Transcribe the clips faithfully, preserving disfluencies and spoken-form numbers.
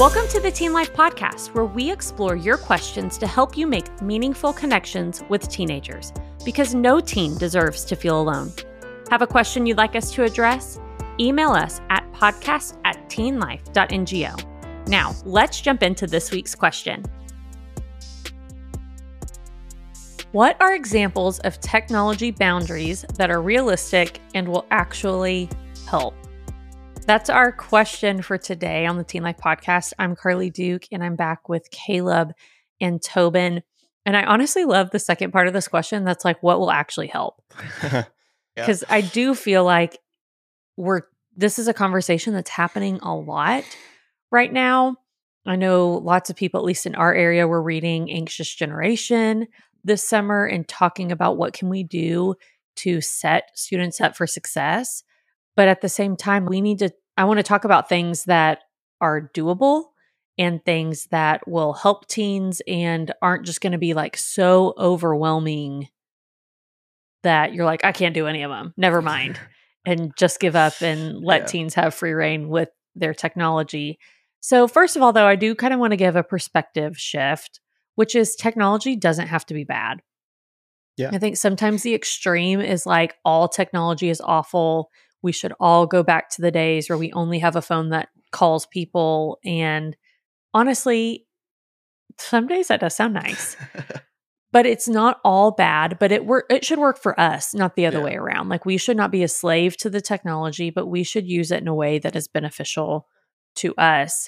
Welcome to the Teen Life Podcast, where we explore your questions to help you make meaningful connections with teenagers, because no teen deserves to feel alone. Have a question you'd like us to address? Email us at podcast at teenlife.ngo. Now, let's jump into this week's question. What are examples of technology boundaries that are realistic and will actually help? That's our question for today on the Teen Life Podcast. I'm Carly Duke, and I'm back with Caleb and Tobin. And I honestly love the second part of this question. That's like, what will actually help? Because yeah. I do feel like we're this is a conversation that's happening a lot right now. I know lots of people, at least in our area, were reading Anxious Generation this summer and talking about what can we do to set students up for success. But at the same time, we need to, I want to talk about things that are doable and things that will help teens and aren't just going to be like so overwhelming that you're like, I can't do any of them. Never mind. And just give up and let yeah. teens have free reign with their technology. So first of all, though, I do kind of want to give a perspective shift, which is technology doesn't have to be bad. Yeah. I think sometimes the extreme is like all technology is awful. We should all go back to the days where we only have a phone that calls people. And honestly, some days that does sound nice. But it's not all bad, but it work. It should work for us, not the other yeah. way around. Like we should not be a slave to the technology, but we should use it in a way that is beneficial to us.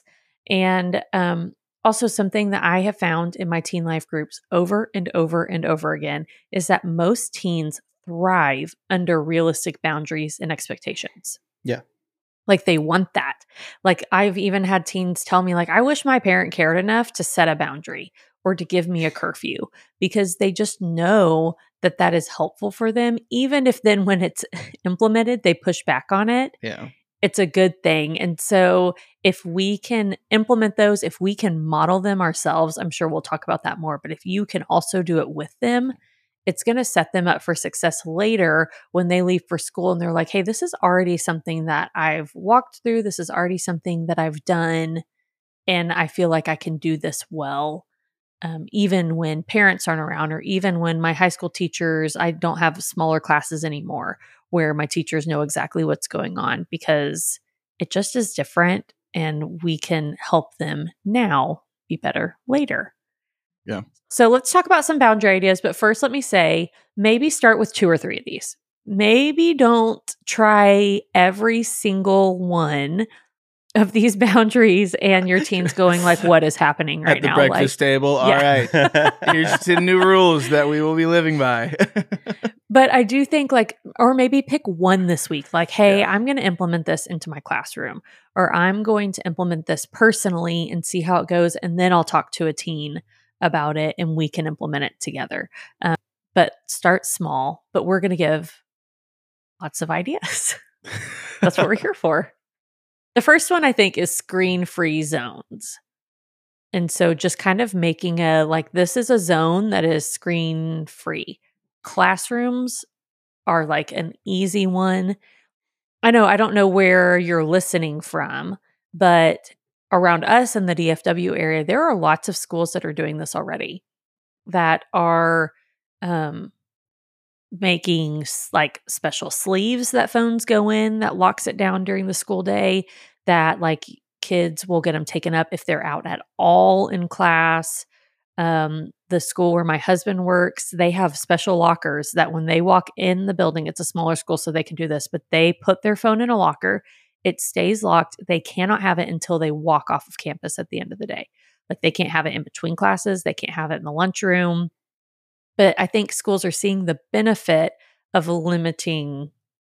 And um, also something that I have found in my teen life groups over and over and over again is that most teens thrive under realistic boundaries and expectations. Yeah. Like they want that. Like I've even had teens tell me like, I wish my parent cared enough to set a boundary or to give me a curfew, because they just know that that is helpful for them. Even if then when it's implemented, they push back on it. Yeah. It's a good thing. And so if we can implement those, if we can model them ourselves, I'm sure we'll talk about that more, but if you can also do it with them, it's going to set them up for success later when they leave for school and they're like, hey, this is already something that I've walked through. This is already something that I've done. And I feel like I can do this well. Um, even when parents aren't around, or even when my high school teachers, I don't have smaller classes anymore where my teachers know exactly what's going on, because it just is different and we can help them now be better later. Yeah. So let's talk about some boundary ideas. But first, let me say, maybe start with two or three of these. Maybe don't try every single one of these boundaries and your teen's going like, what is happening right At the now? breakfast like, table. All yeah. right. Here's ten new rules that we will be living by. But I do think like, or maybe pick one this week. Like, hey, yeah. I'm going to implement this into my classroom, or I'm going to implement this personally and see how it goes. And then I'll talk to a teen about it and we can implement it together. Um, but start small, but we're going to give lots of ideas. That's what we're here for. The first one, I think, is screen-free zones. And so just kind of making a, like, this is a zone that is screen-free. Classrooms are like an easy one. I know, I don't know where you're listening from, but around us in the D F W area, there are lots of schools that are doing this already, that are um, making like special sleeves that phones go in that locks it down during the school day, that like kids will get them taken up if they're out at all in class. Um, the school where my husband works, they have special lockers that when they walk in the building, it's a smaller school so they can do this, but they put their phone in a locker. It stays locked. They cannot have it until they walk off of campus at the end of the day. Like they can't have it in between classes. They can't have it in the lunchroom. But I think schools are seeing the benefit of limiting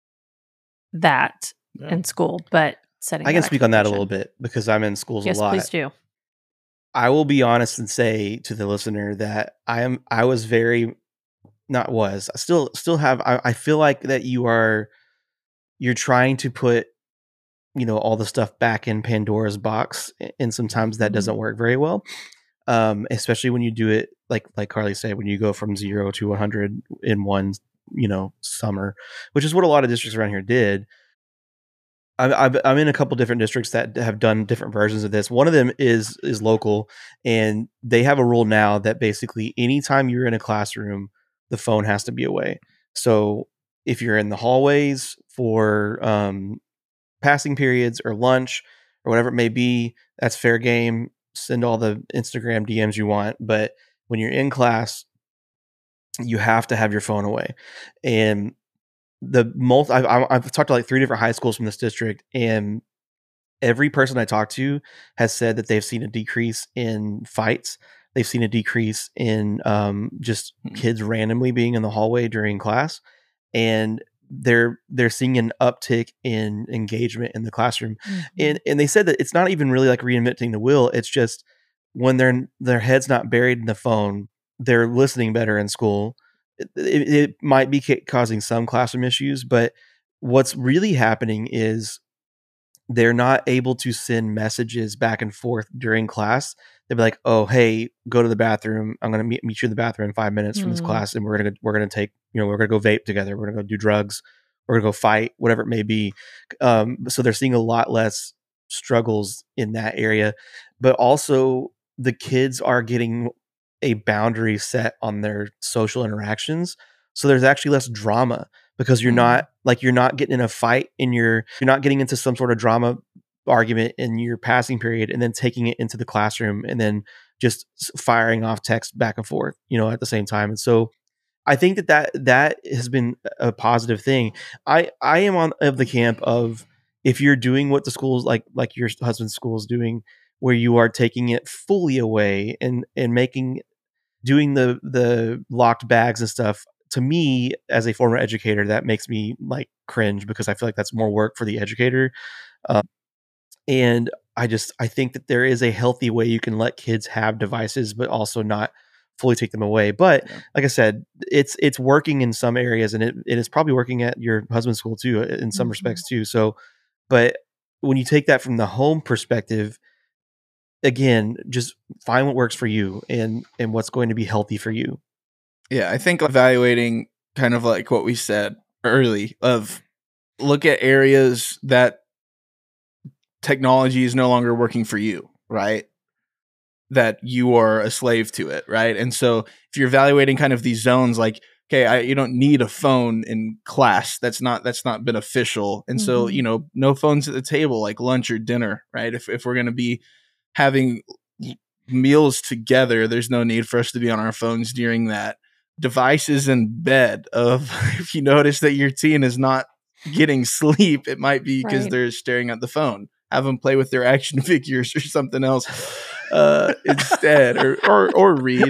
that yeah. in school, but setting I can speak on that a little bit because I'm in schools yes, a lot. Yes, please do. I will be honest and say to the listener that I am, I was very, not was, I still, still have, I, I feel like that you are, you're trying to put, you know, all the stuff back in Pandora's box. And sometimes that mm-hmm. doesn't work very well. Um, especially when you do it, like, like Carly said, when you go from zero to one hundred in one, you know, summer, which is what a lot of districts around here did. I'm I'm I'm in a couple different districts that have done different versions of this. One of them is is local, and they have a rule now that basically anytime you're in a classroom, the phone has to be away. So if you're in the hallways for um, passing periods or lunch or whatever it may be, that's fair game. Send all the Instagram D Ms you want, but when you're in class, you have to have your phone away. And the most I've, I've I've talked to like three different high schools from this district, and every person I talked to has said that they've seen a decrease in fights. They've seen a decrease in um, just kids randomly being in the hallway during class, and they're they're seeing an uptick in engagement in the classroom. Mm-hmm. And and they said that it's not even really like reinventing the wheel. It's just when their their head's not buried in the phone, they're listening better in school. It, it, it might be ca- causing some classroom issues, but what's really happening is they're not able to send messages back and forth during class. They'll be like, "Oh, hey, go to the bathroom. I'm going to meet, meet you in the bathroom in five minutes mm. from this class, and we're gonna we're gonna take you know we're gonna go vape together. We're gonna go do drugs. We're gonna go fight, whatever it may be." Um, so they're seeing a lot less struggles in that area, but also the kids are getting a boundary set on their social interactions. So there's actually less drama because you're mm. not like you're not getting in a fight in your you're not getting into some sort of drama argument in your passing period and then taking it into the classroom and then just firing off text back and forth, you know, at the same time. And so I think that that, that has been a positive thing. I, I am on of the camp of if you're doing what the schools like, like your husband's school is doing, where you are taking it fully away and, and making, doing the, the locked bags and stuff. To me, as a former educator, that makes me like cringe because I feel like that's more work for the educator. Um, and I just, I think that there is a healthy way you can let kids have devices, but also not fully take them away. But yeah. like I said, it's, it's working in some areas, and it, it is probably working at your husband's school too, in some mm-hmm. respects too. So, but when you take that from the home perspective, again, just find what works for you and, and what's going to be healthy for you. Yeah. I think evaluating kind of like what we said early of look at areas that technology is no longer working for you, right? That you are a slave to it, right? And so if you're evaluating kind of these zones, like, okay, I, you don't need a phone in class. That's not, that's not beneficial. And mm-hmm. so, you know, no phones at the table, like lunch or dinner, right? If, if we're going to be having meals together, there's no need for us to be on our phones during that. Devices in bed of, if you notice that your teen is not getting sleep, it might be because right. they're staring at the phone. Have them play with their action figures or something else uh, instead, or or or read.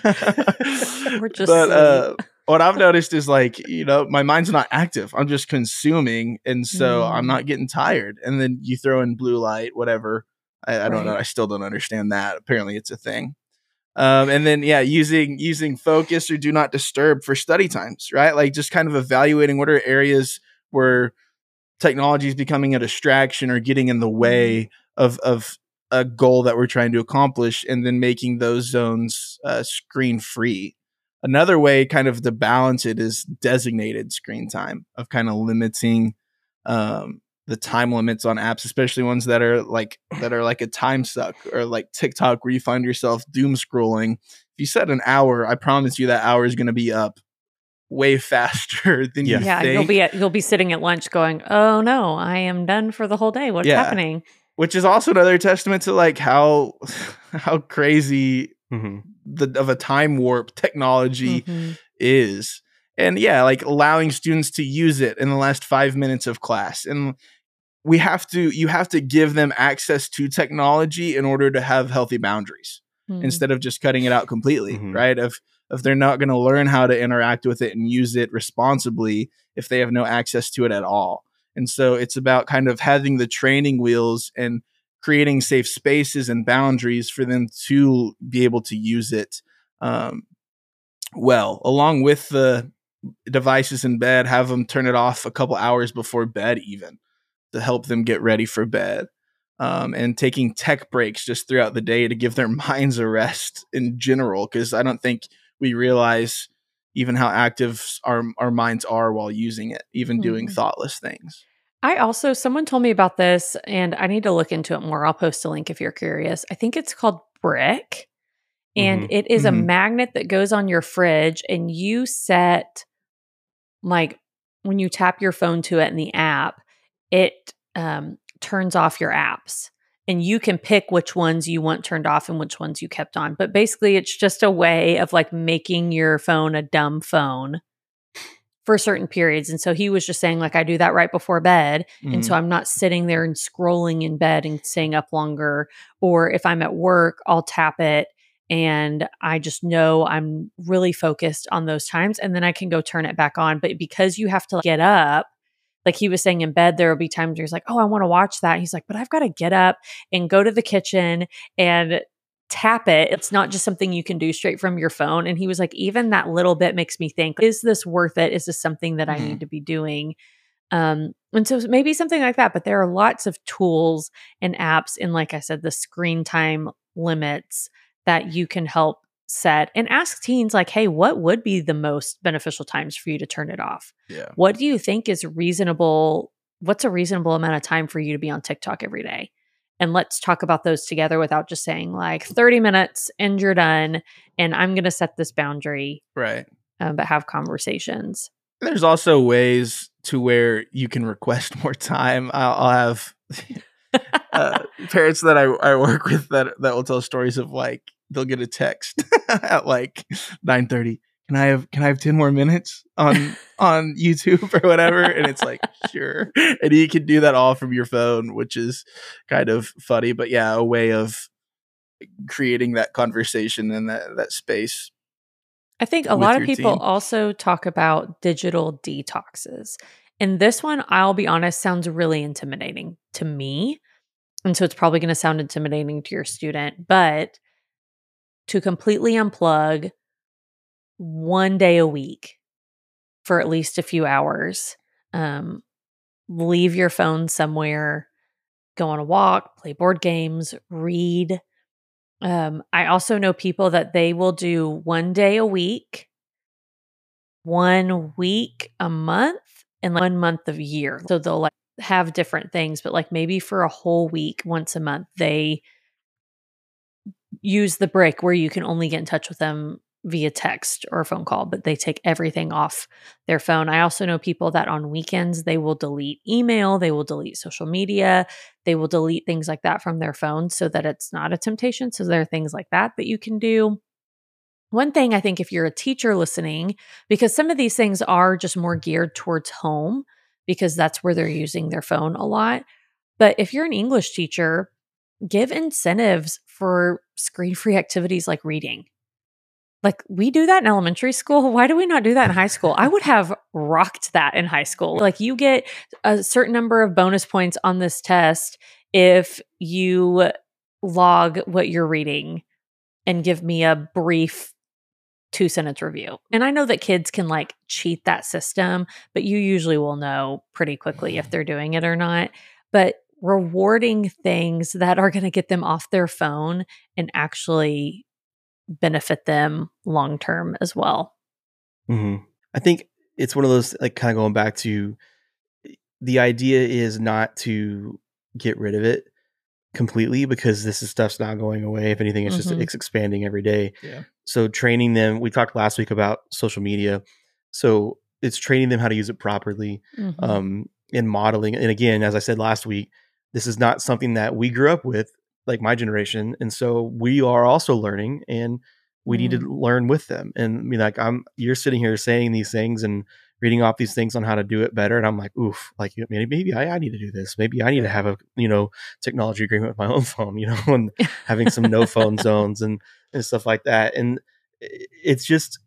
We're just but uh, what I've noticed is like, you know, my mind's not active. I'm just consuming, and so mm. I'm not getting tired. And then you throw in blue light, whatever. I, I right. don't know. I still don't understand that. Apparently, it's a thing. Um, and then yeah, using using focus or do not disturb for study times, right? Like just kind of evaluating what are areas where technology is becoming a distraction or getting in the way of of a goal that we're trying to accomplish, and then making those zones uh, screen free. Another way kind of to balance it is designated screen time, of kind of limiting um, the time limits on apps, especially ones that are like that are like a time suck, or like TikTok where you find yourself doom scrolling. If you set an hour, I promise you that hour is going to be up way faster than yeah. you yeah, think. you'll be at, you'll be sitting at lunch going, "Oh no, I am done for the whole day. What's yeah. happening?" Which is also another testament to like how how crazy mm-hmm. the of a time warp technology mm-hmm. is. And yeah, like allowing students to use it in the last five minutes of class. And we have to you have to give them access to technology in order to have healthy boundaries mm-hmm. instead of just cutting it out completely, mm-hmm. right? If if they're not going to learn how to interact with it and use it responsibly if they have no access to it at all. And so it's about kind of having the training wheels and creating safe spaces and boundaries for them to be able to use it um, well, along with the devices in bed. Have them turn it off a couple hours before bed even to help them get ready for bed. Um, and taking tech breaks just throughout the day to give their minds a rest in general, because I don't think we realize even how active our our minds are while using it, even mm-hmm. doing thoughtless things. I also, someone told me about this and I need to look into it more. I'll post a link if you're curious. I think it's called Brick, and Mhm. it is a Mhm. magnet that goes on your fridge, and you set, like, when you tap your phone to it in the app, it um, turns off your apps. And you can pick which ones you want turned off and which ones you kept on. But basically, it's just a way of like making your phone a dumb phone for certain periods. And so he was just saying, like, I do that right before bed. And so Mhm. I'm not sitting there and scrolling in bed and staying up longer. Or if I'm at work, I'll tap it and I just know I'm really focused on those times. And then I can go turn it back on. But because you have to get up, like he was saying in bed, there will be times where he's like, oh, I want to watch that. He's like, but I've got to get up and go to the kitchen and tap it. It's not just something you can do straight from your phone. And he was like, even that little bit makes me think, is this worth it? Is this something that I Mhm. need to be doing? Um, and so maybe something like that. But there are lots of tools and apps, and like I said, the screen time limits that you can help set, and ask teens like, hey, what would be the most beneficial times for you to turn it off? Yeah. What do you think is reasonable? What's a reasonable amount of time for you to be on TikTok every day? And let's talk about those together without just saying like thirty minutes and you're done. And I'm going to set this boundary, Right. um, but have conversations. There's also ways to where you can request more time. I'll, I'll have uh, parents that I, I work with that that will tell stories of like they'll get a text at like nine thirty. Can I have can I have ten more minutes on on YouTube or whatever? And it's like, sure. And you can do that all from your phone, which is kind of funny. But yeah, a way of creating that conversation and that, that space. I think a with lot of your people teen. also talk about digital detoxes. And this one, I'll be honest, sounds really intimidating to me. And so it's probably going to sound intimidating to your student, but to completely unplug one day a week for at least a few hours, um, leave your phone somewhere, go on a walk, play board games, read. Um, I also know people that they will do one day a week, one week a month, and like one month of year. So they'll like have different things, but like maybe for a whole week, once a month, they use the Brick where you can only get in touch with them via text or a phone call, but they take everything off their phone. I also know people that on weekends, they will delete email, they will delete social media, they will delete things like that from their phone so that it's not a temptation. So there are things like that that you can do. One thing I think if you're a teacher listening, because some of these things are just more geared towards home because that's where they're using their phone a lot. But if you're an English teacher, give incentives for screen-free activities like reading. Like we do that in elementary school. Why do we not do that in high school? I would have rocked that in high school. Like you get a certain number of bonus points on this test if you log what you're reading and give me a brief two sentence review. And I know that kids can like cheat that system, but you usually will know pretty quickly if they're doing it or not. But rewarding things that are going to get them off their phone and actually benefit them long term as well. Mm-hmm. I think it's one of those, like, kind of going back to the idea is not to get rid of it completely, because this is stuff's not going away. If anything, it's Mhm. just it's expanding every day. Yeah. So training them, we talked last week about social media. So it's training them how to use it properly, Mhm. um, and modeling. And again, as I said last week, this is not something that we grew up with, like my generation. And so we are also learning, and we need to Mm. learn with them. And I mean, like, I'm, you're sitting here saying these things and reading off these things on how to do it better. And I'm like, oof, like maybe, maybe I, I need to do this. Maybe I need to have a, you know, technology agreement with my own phone, you know, and having some no phone zones and, and stuff like that. And it's just,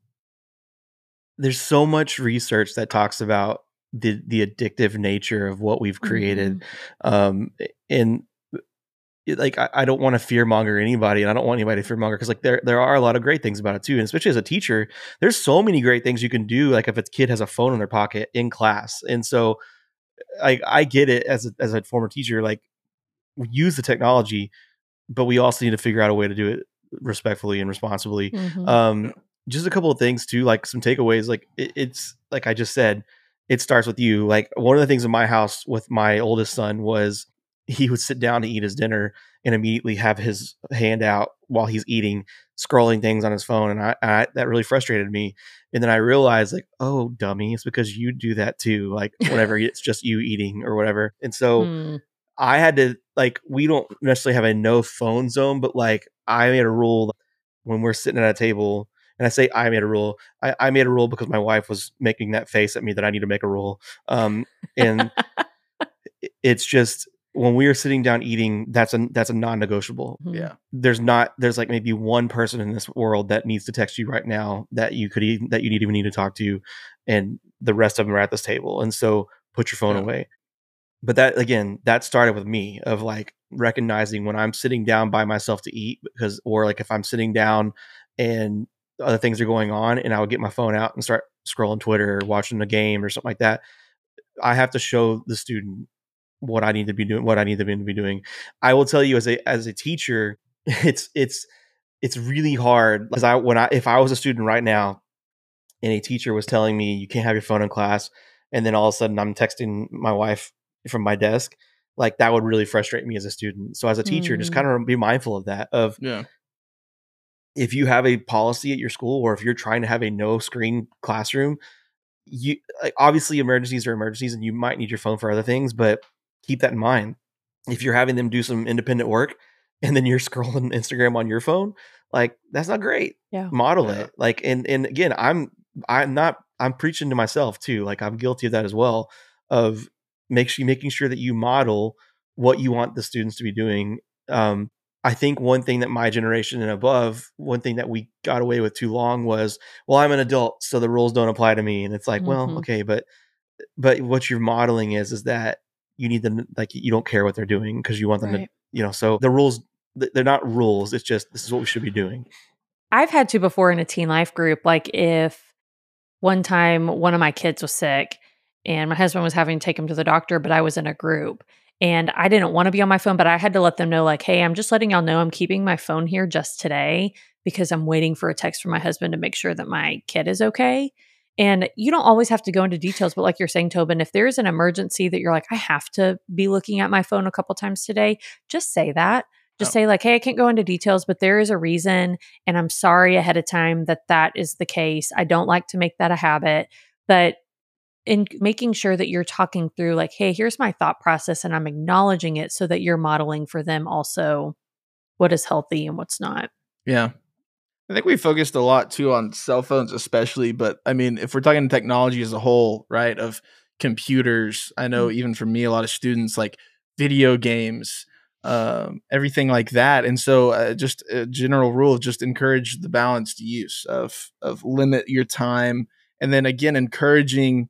there's so much research that talks about the, the addictive nature of what we've created. Mhm. Um, and it- like, I, I don't want to fear monger anybody, and I don't want anybody to fear monger, because like there, there are a lot of great things about it too. And especially as a teacher, there's so many great things you can do. Like if a kid has a phone in their pocket in class. And so I, I get it as a, as a former teacher, like we use the technology, but we also need to figure out a way to do it respectfully and responsibly. Mhm. Um, just a couple of things too, like some takeaways. Like it, it's like I just said, it starts with you. Like one of the things in my house with my oldest son was he would sit down to eat his dinner and immediately have his hand out while he's eating, scrolling things on his phone. And I, I that really frustrated me. And then I realized like, oh, dummy, it's because you do that too. Like whenever it's just you eating or whatever. And so mm. I had to like, we don't necessarily have a no phone zone, but like I made a rule when we're sitting at a table. And I say I made a rule. I, I made a rule because my wife was making that face at me that I need to make a rule. Um, and it's just when we are sitting down eating, that's a that's a non-negotiable. Yeah. There's not there's like maybe one person in this world that needs to text you right now that you could even, that you need even need to talk to, and the rest of them are at this table. And so put your phone yeah. away. But that again, that started with me of like recognizing when I'm sitting down by myself to eat, because or like if I'm sitting down and other things are going on and I would get my phone out and start scrolling Twitter or watching a game or something like that, I have to show the student what I need to be doing, what I need them to be doing. I will tell you as a, as a teacher, it's, it's, it's really hard because I, when I, if I was a student right now and a teacher was telling me you can't have your phone in class, and then all of a sudden I'm texting my wife from my desk, like that would really frustrate me as a student. So as a teacher, mm-hmm. just kind of be mindful of that, of, yeah. if you have a policy at your school, or if you're trying to have a no screen classroom, you like, obviously emergencies are emergencies and you might need your phone for other things, but keep that in mind. If you're having them do some independent work and then you're scrolling Instagram on your phone, like that's not great. Yeah. Model yeah. it. Like, and, and again, I'm, I'm not, I'm preaching to myself too. Like I'm guilty of that as well, of make sure, making sure that you model what you want the students to be doing. Um, I think one thing that my generation and above, one thing that we got away with too long was, well, I'm an adult, so the rules don't apply to me. And it's like, mm-hmm. well, okay, but, but what you're modeling is, is that you need them, like, you don't care what they're doing because you want them right. to, you know, so the rules, they're not rules. It's just, this is what we should be doing. I've had to before in a teen life group. Like if one time one of my kids was sick and my husband was having to take him to the doctor, but I was in a group. And I didn't want to be on my phone, but I had to let them know like, hey, I'm just letting y'all know I'm keeping my phone here just today because I'm waiting for a text from my husband to make sure that my kid is okay. And you don't always have to go into details, but like you're saying, Tobin, if there's an emergency that you're like, I have to be looking at my phone a couple times today, just say that. Just oh. say like, hey, I can't go into details, but there is a reason. And I'm sorry ahead of time that that is the case. I don't like to make that a habit, but in making sure that you're talking through like, hey, here's my thought process and I'm acknowledging it so that you're modeling for them also what is healthy and what's not. Yeah. I think we focused a lot too on cell phones especially, but I mean, if we're talking technology as a whole, right, of computers, I know mm-hmm. even for me, a lot of students like video games, um, everything like that. And so uh, just a general rule, just encourage the balanced use of, of limit your time. And then again, encouraging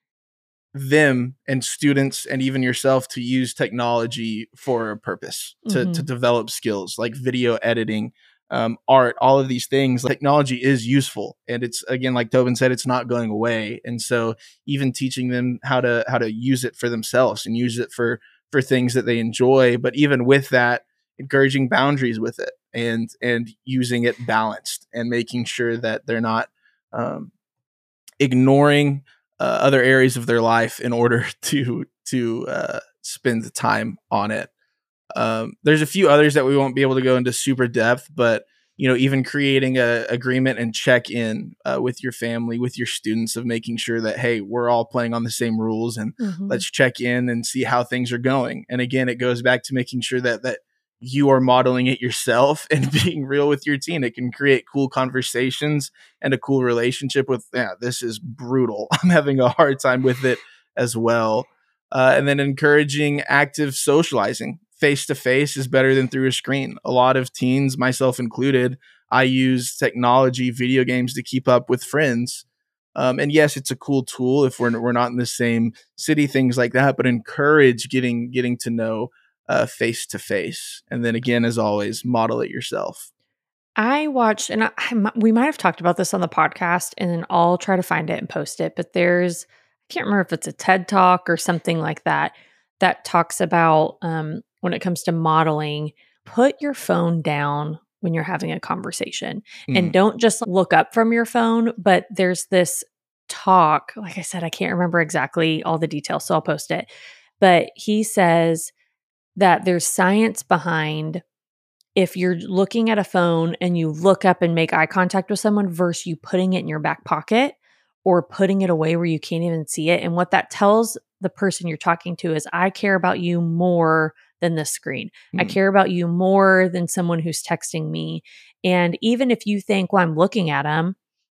them and students and even yourself to use technology for a purpose, to, mm-hmm. to develop skills like video editing, um, art, all of these things. Technology is useful. And it's, again, like Tobin said, it's not going away. And so even teaching them how to, how to use it for themselves and use it for, for things that they enjoy. But even with that, encouraging boundaries with it and, and using it balanced and making sure that they're not, um, ignoring Uh, other areas of their life in order to to uh, spend the time on it. Um, there's a few others that we won't be able to go into super depth, but you know, even creating a agreement and check in uh, with your family, with your students, of making sure that hey, we're all playing on the same rules, and mm-hmm. let's check in and see how things are going. And again, it goes back to making sure that that you are modeling it yourself and being real with your teen. It can create cool conversations and a cool relationship with, yeah, this is brutal. I'm having a hard time with it as well. Uh, and then encouraging active socializing. Face-to-face is better than through a screen. A lot of teens, myself included, I use technology, video games to keep up with friends. Um, and yes, it's a cool tool if we're, we're not in the same city, things like that, but encourage getting, getting to know Uh, face to face. And then again, as always, model it yourself. I watched, and I, we might have talked about this on the podcast, and then I'll try to find it and post it. But there's, I can't remember if it's a TED Talk or something like that, that talks about um, when it comes to modeling, put your phone down when you're having a conversation mm. and don't just look up from your phone. But there's this talk, like I said, I can't remember exactly all the details, so I'll post it. But he says that there's science behind if you're looking at a phone and you look up and make eye contact with someone versus you putting it in your back pocket or putting it away where you can't even see it. And what that tells the person you're talking to is, I care about you more than this screen. Mm. I care about you more than someone who's texting me. And even if you think, well, I'm looking at them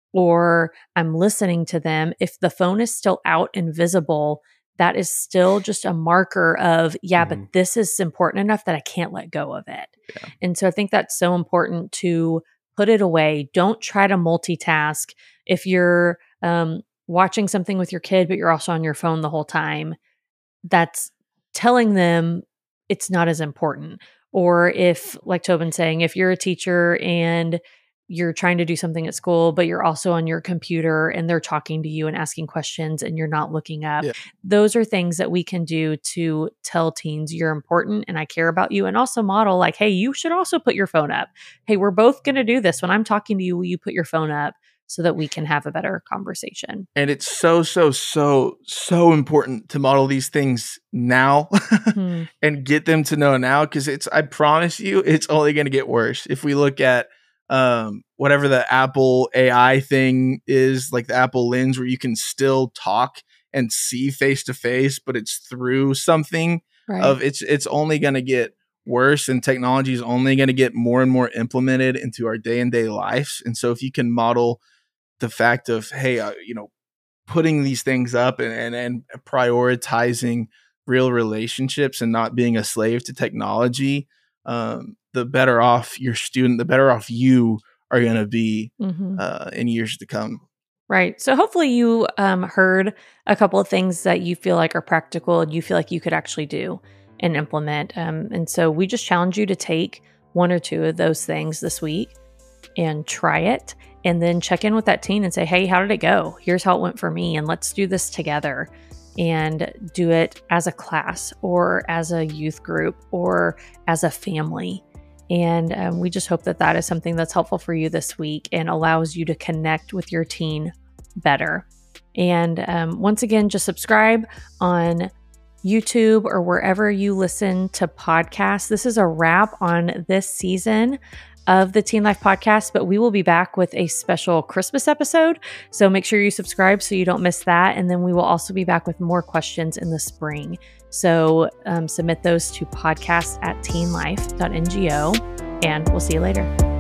or I'm listening to them, if the phone is still out and visible, that is still just a marker of, yeah, mm-hmm. but this is important enough that I can't let go of it. Yeah. And so I think that's so important to put it away. Don't try to multitask. If you're um, watching something with your kid, but you're also on your phone the whole time, that's telling them it's not as important. Or if, like Tobin's saying, if you're a teacher and you're trying to do something at school, but you're also on your computer and they're talking to you and asking questions and you're not looking up. Yeah. Those are things that we can do to tell teens you're important and I care about you, and also model like, hey, you should also put your phone up. Hey, we're both going to do this. When I'm talking to you, will you put your phone up so that we can have a better conversation? And it's so, so, so, so important to model these things now hmm. and get them to know now, because it's, I promise you, it's only going to get worse. If we look at um whatever the Apple A I thing is, like the Apple Lens, where you can still talk and see face to face, but it's through something right. of it's it's only going to get worse, and technology is only going to get more and more implemented into our day and day lives. And so if you can model the fact of, hey, uh, you know, putting these things up and, and and prioritizing real relationships and not being a slave to technology, um the better off your student, the better off you are going to be mm-hmm. uh, in years to come. Right. So hopefully you um, heard a couple of things that you feel like are practical and you feel like you could actually do and implement. Um, and so we just challenge you to take one or two of those things this week and try it, and then check in with that teen and say, hey, how did it go? Here's how it went for me. And let's do this together, and do it as a class or as a youth group or as a family. And um, we just hope that that is something that's helpful for you this week and allows you to connect with your teen better. And um, once again, just subscribe on YouTube or wherever you listen to podcasts. This is a wrap on this season of the Teen Life Podcast, but we will be back with a special Christmas episode. So make sure you subscribe so you don't miss that. And then we will also be back with more questions in the spring. So um, submit those to podcast at teen life dot n g o, and we'll see you later.